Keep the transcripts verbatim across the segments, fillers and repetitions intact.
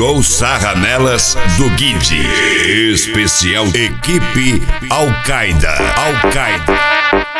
Show Sarra Nelas do Guide. Especial Equipe Al-Qaeda. Al-Qaeda.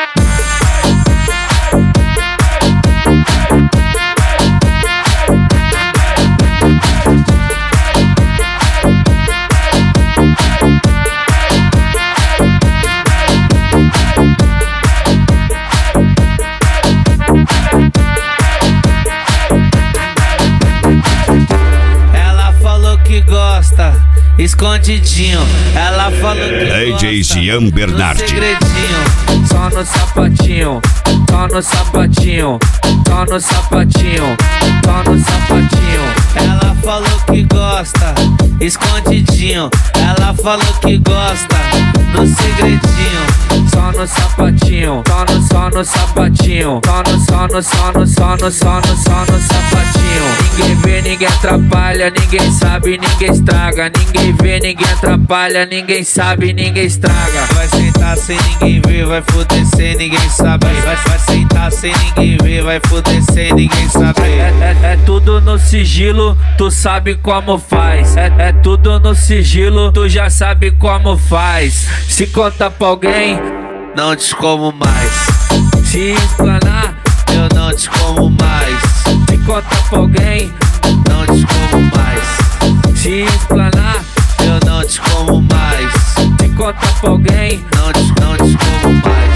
Gosta, escondidinho. Ela falou que D J gosta, Jean Bernardi. no segredinho, só no sapatinho, só no sapatinho, só no sapatinho, só no sapatinho. Ela falou que gosta, escondidinho. Ela falou que gosta, no segredinho, só no sapatinho, só no, só no sapatinho, só no, só no, só no, só no, só no, só no sapatinho. Ninguém vê, ninguém atrapalha, ninguém sabe, ninguém estraga. Ninguém vê, ninguém atrapalha, ninguém sabe, ninguém estraga. Vai sentar sem ninguém ver, vai foder sem ninguém saber. Vai, vai sentar sem ninguém ver, vai foder sem ninguém saber. É, é, é tudo no sigilo, tu sabe como faz. É, é tudo no sigilo, tu já sabe como faz. Se conta pra alguém, não te como mais. Se explanar, eu não te como mais. Se conta pra alguém, não te como mais. Se explanar, eu não te como mais. Se conta pra alguém, não te, não te como mais.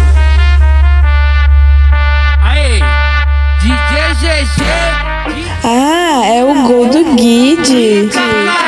Aí, D J G G. Ah, é o gol do Guide.